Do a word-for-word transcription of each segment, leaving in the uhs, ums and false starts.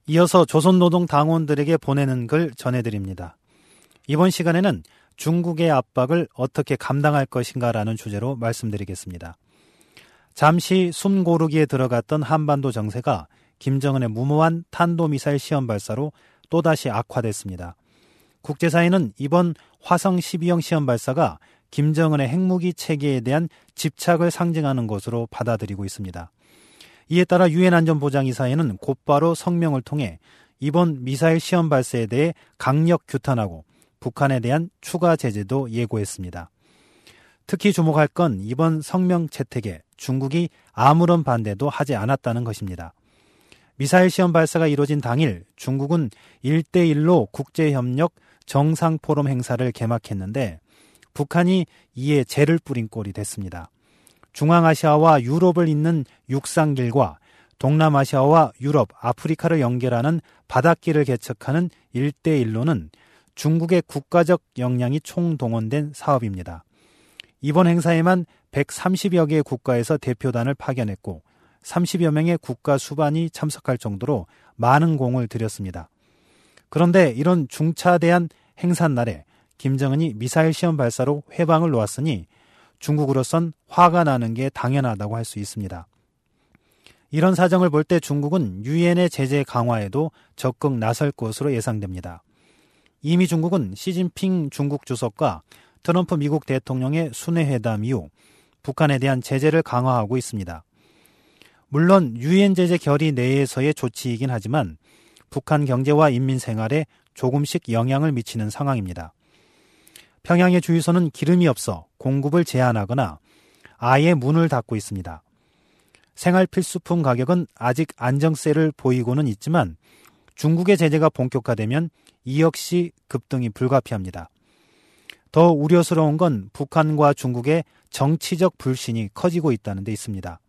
이어서 조선노동당원들에게 보내는 글 전해드립니다. 이번 시간에는 중국의 압박을 어떻게 감당할 것인가라는 주제로 말씀드리겠습니다. 잠시 숨 고르기에 들어갔던 한반도 정세가 김정은의 무모한 탄도미사일 시험 발사로 또다시 악화됐습니다. 국제사회는 이번 화성 십이형 시험 발사가 김정은의 핵무기 체계에 대한 집착을 상징하는 것으로 받아들이고 있습니다. 이에 따라 유엔 안전보장이사회는 곧바로 성명을 통해 이번 미사일 시험 발사에 대해 강력 규탄하고 북한에 대한 추가 제재도 예고했습니다. 특히 주목할 건 이번 성명 채택에 중국이 아무런 반대도 하지 않았다는 것입니다. 미사일 시험 발사가 이루어진 당일 중국은 일 대일로 국제협력 정상포럼 행사를 개막했는데 북한이 이에 재를 뿌린 꼴이 됐습니다. 중앙아시아와 유럽을 잇는 육상길과 동남아시아와 유럽, 아프리카를 연결하는 바닷길을 개척하는 일 대일로는 중국의 국가적 역량이 총동원된 사업입니다. 이번 행사에만 백삼십여 개의 국가에서 대표단을 파견했고 삼십여 명의 국가 수반이 참석할 정도로 많은 공을 들였습니다. 그런데 이런 중차대한 행사날에 김정은이 미사일 시험 발사로 회방을 놓았으니 중국으로선 화가 나는 게 당연하다고 할 수 있습니다. 이런 사정을 볼 때 중국은 유엔의 제재 강화에도 적극 나설 것으로 예상됩니다. 이미 중국은 시진핑 중국 주석과 트럼프 미국 대통령의 순회회담 이후 북한에 대한 제재를 강화하고 있습니다. 물론 유엔 제재 결의 내에서의 조치이긴 하지만 북한 경제와 인민 생활에 조금씩 영향을 미치는 상황입니다. 평양의 주유소는 기름이 없어 공급을 제한하거나 아예 문을 닫고 있습니다. 생활 필수품 가격은 아직 안정세를 보이고는 있지만 중국의 제재가 본격화되면 이 역시 급등이 불가피합니다. 더 우려스러운 건 북한과 중국의 정치적 불신이 커지고 있다는 데 있습니다.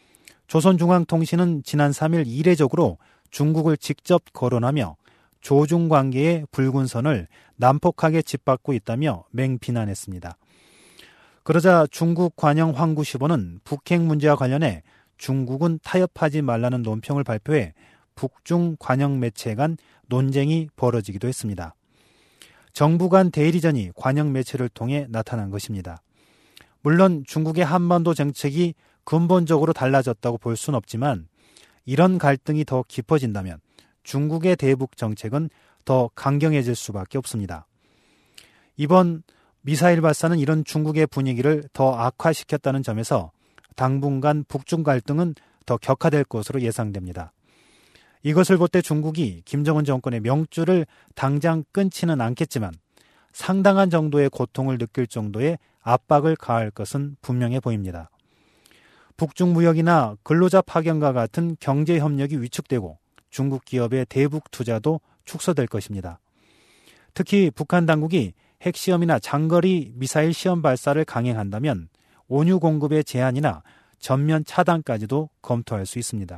조선중앙통신은 지난 삼일 이례적으로 중국을 직접 거론하며 조중 관계의 붉은 선을 난폭하게 짓밟고 있다며 맹비난했습니다. 그러자 중국 관영 황구시보는 북핵 문제와 관련해 중국은 타협하지 말라는 논평을 발표해 북중 관영 매체 간 논쟁이 벌어지기도 했습니다. 정부 간 대리전이 관영 매체를 통해 나타난 것입니다. 물론 중국의 한반도 정책이 근본적으로 달라졌다고 볼 수는 없지만 이런 갈등이 더 깊어진다면 중국의 대북 정책은 더 강경해질 수밖에 없습니다. 이번 미사일 발사는 이런 중국의 분위기를 더 악화시켰다는 점에서 당분간 북중 갈등은 더 격화될 것으로 예상됩니다. 이것을 볼 때 중국이 김정은 정권의 명줄을 당장 끊지는 않겠지만 상당한 정도의 고통을 느낄 정도의 압박을 가할 것은 분명해 보입니다. 북중 무역이나 근로자 파견과 같은 경제 협력이 위축되고 중국 기업의 대북 투자도 축소될 것입니다. 특히 북한 당국이 핵시험이나 장거리 미사일 시험 발사를 강행한다면 온유 공급의 제한이나 전면 차단까지도 검토할 수 있습니다.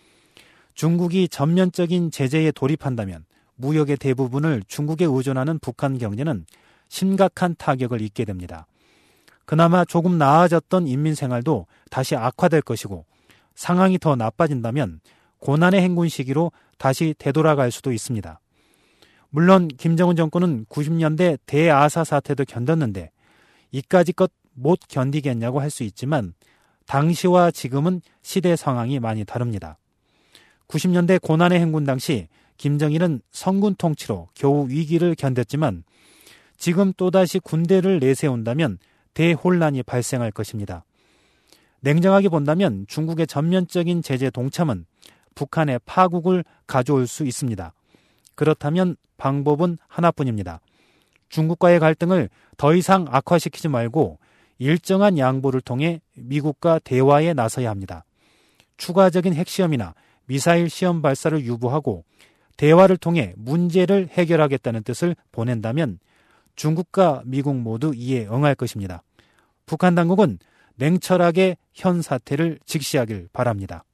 중국이 전면적인 제재에 돌입한다면 무역의 대부분을 중국에 의존하는 북한 경제는 심각한 타격을 입게 됩니다. 그나마 조금 나아졌던 인민생활도 다시 악화될 것이고 상황이 더 나빠진다면 고난의 행군 시기로 다시 되돌아갈 수도 있습니다. 물론 김정은 정권은 구십 년대 대아사 사태도 견뎠는데 이까지 것 못 견디겠냐고 할 수 있지만 당시와 지금은 시대 상황이 많이 다릅니다. 구십 년대 고난의 행군 당시 김정일은 성군 통치로 겨우 위기를 견뎠지만 지금 또다시 군대를 내세운다면 대혼란이 발생할 것입니다. 냉정하게 본다면 중국의 전면적인 제재 동참은 북한의 파국을 가져올 수 있습니다. 그렇다면 방법은 하나뿐입니다. 중국과의 갈등을 더 이상 악화시키지 말고 일정한 양보를 통해 미국과 대화에 나서야 합니다. 추가적인 핵시험이나 미사일 시험 발사를 유보하고 대화를 통해 문제를 해결하겠다는 뜻을 보낸다면 중국과 미국 모두 이에 응할 것입니다. 북한 당국은 냉철하게 현 사태를 직시하길 바랍니다.